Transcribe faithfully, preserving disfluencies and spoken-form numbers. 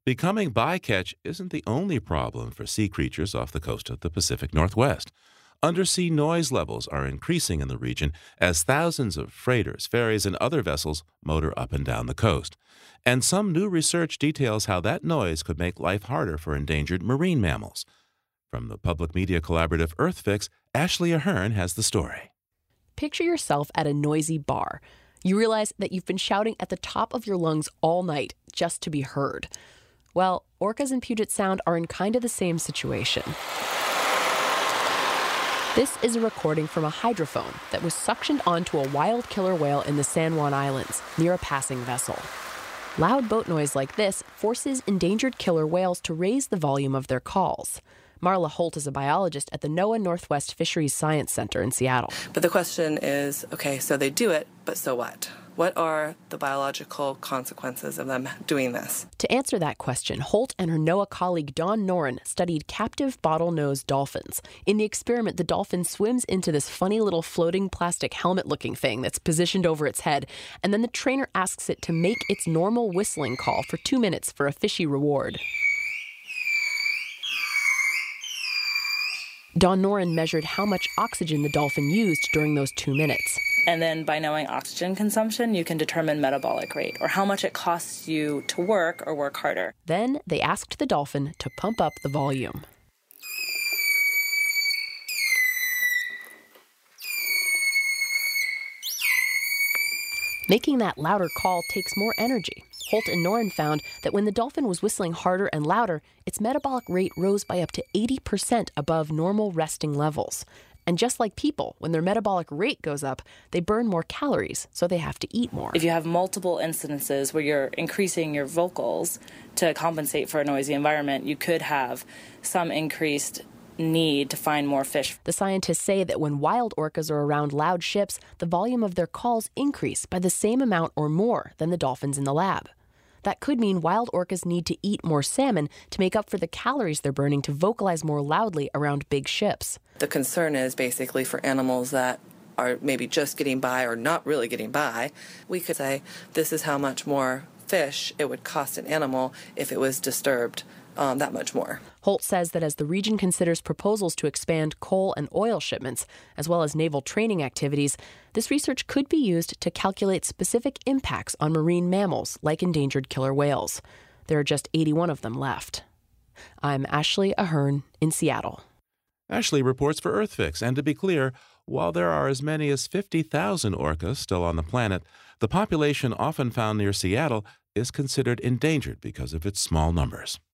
Becoming bycatch isn't the only problem for sea creatures off the coast of the Pacific Northwest. Undersea noise levels are increasing in the region as thousands of freighters, ferries, and other vessels motor up and down the coast. And some new research details how that noise could make life harder for endangered marine mammals. From the public media collaborative EarthFix, Ashley Ahern has the story. Picture yourself at a noisy bar. You realize that you've been shouting at the top of your lungs all night just to be heard. Well, orcas in Puget Sound are in kind of the same situation. This is a recording from a hydrophone that was suctioned onto a wild killer whale in the San Juan Islands, near a passing vessel. Loud boat noise like this forces endangered killer whales to raise the volume of their calls. Marla Holt is a biologist at the NOAA Northwest Fisheries Science Center in Seattle. But the question is, okay, so they do it, but so what? What are the biological consequences of them doing this? To answer that question, Holt and her NOAA colleague Dawn Noren studied captive bottlenose dolphins. In the experiment, the dolphin swims into this funny little floating plastic helmet-looking thing that's positioned over its head, and then the trainer asks it to make its normal whistling call for two minutes for a fishy reward. Dawn Noren measured how much oxygen the dolphin used during those two minutes. And then by knowing oxygen consumption, you can determine metabolic rate, or how much it costs you to work or work harder. Then they asked the dolphin to pump up the volume. Making that louder call takes more energy. Holt and Noren found that when the dolphin was whistling harder and louder, its metabolic rate rose by up to eighty percent above normal resting levels. And just like people, when their metabolic rate goes up, they burn more calories, so they have to eat more. If you have multiple incidences where you're increasing your vocals to compensate for a noisy environment, you could have some increased need to find more fish. The scientists say that when wild orcas are around loud ships, the volume of their calls increase by the same amount or more than the dolphins in the lab. That could mean wild orcas need to eat more salmon to make up for the calories they're burning to vocalize more loudly around big ships. The concern is basically for animals that are maybe just getting by or not really getting by. We could say this is how much more fish it would cost an animal if it was disturbed um, that much more. Holt says that as the region considers proposals to expand coal and oil shipments, as well as naval training activities, this research could be used to calculate specific impacts on marine mammals like endangered killer whales. There are just eighty-one of them left. I'm Ashley Ahern in Seattle. Ashley reports for EarthFix, and to be clear, while there are as many as fifty thousand orcas still on the planet, the population often found near Seattle is considered endangered because of its small numbers.